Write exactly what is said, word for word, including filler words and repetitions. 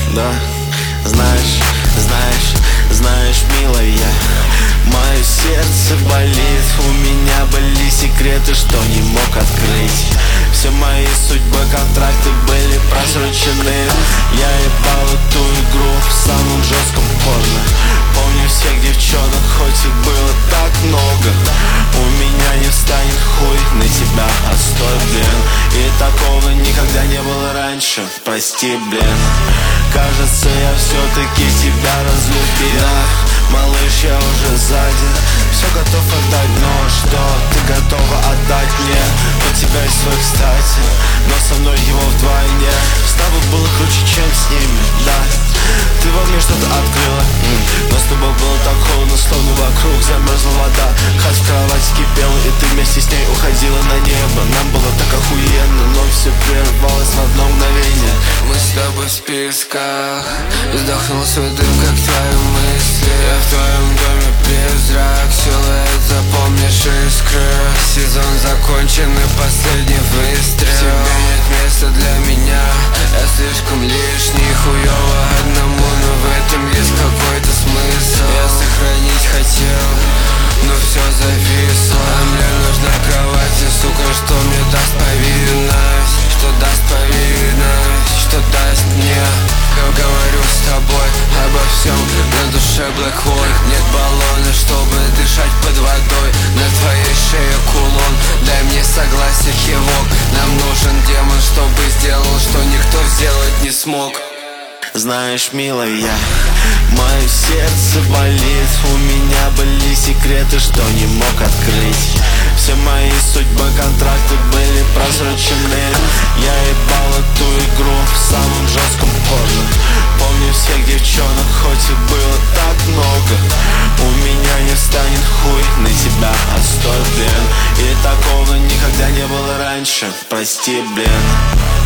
да. Знаешь, знаешь, знаешь, милая, мое сердце болит. У меня были секреты, что не мог открыть. Все мои судьбы, контракты были просрочены. Я ебал эту игру в самом жестком порно. Помню всех девчонок, хоть их было так много. У меня не встанет хуй на тебя, отстой, блин. И такого никогда не было раньше, прости, блин. Кажется, я все-таки тебя разлюбил. Да, малыш, я уже сзади, все готов отдать, но что ты готова отдать мне? У тебя есть свой, кстати, но со мной его вдвойне. С тобой было круче, чем с ними, да. Ты во мне что-то открыла, м-м. Но с тобой было так холодно, словно вокруг замерзла вода. Хат в кровати кипела, и ты вместе с ней уходила на небо. Нам было так охуенно, но все прервалось в одно мгновение. Мы с тобой в списках, вздохнул свой дым, как твои мысли. Я в твоем доме призрак, силуэт, запомнишь искры. Сезон закончен и последний выстрел. В тебе нет места для меня, я слишком лишний. Хуёво одному, но в этом есть какой-то смысл. Я сохранить хотел, но все зависло. Мне нужна кровать и, сука, что мне даст повинность? Что даст повинность? Что даст мне? Говорю с тобой обо всем, на душе Black Hole. Нет баллона, чтобы дышать под водой. На твоей шее кулон, дай мне согласие, кивок. Нам нужен демон, чтобы сделал, что никто сделать не смог. Знаешь, милая, мое сердце болит. У меня были секреты, что не мог открыть. Все мои судьбы, контракты были просрочены. Я ебал эту игру в самом жестком порно. Помню всех девчонок, хоть их было так много. У меня не встанет хуй на тебя, отстой, блин. И такого никогда не было раньше, прости, блин.